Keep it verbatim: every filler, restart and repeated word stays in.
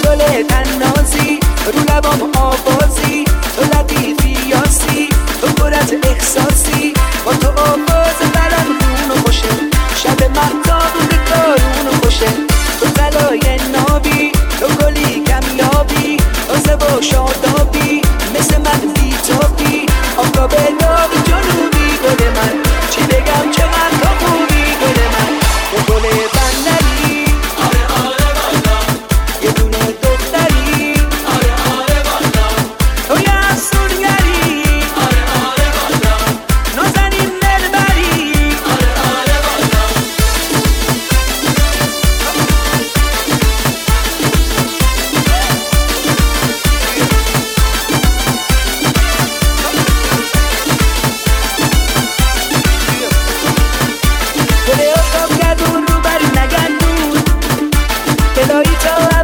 گل تنازی، رو لبام آوازی، تو لطیفی یاسی، تو پر از احساسی، با تو آواز برم خون خوشه، شب مهتاب به کارون خوشه. تو طلای نابی، تو گلی کمیابی، تازه و شادابی، مثل من بیتابی، آفتاب داغ جنوبی. گل من چی بگم چقدر تو خوبی، گل من تو گل بندری، آره آره والا، یه دونه دختری، آره آره والا، تو یه افسونگری، آره آره والا، نازنین دلبری، آره آره والا. گل آفتاب گردون رو بر نگردون، دلایی تا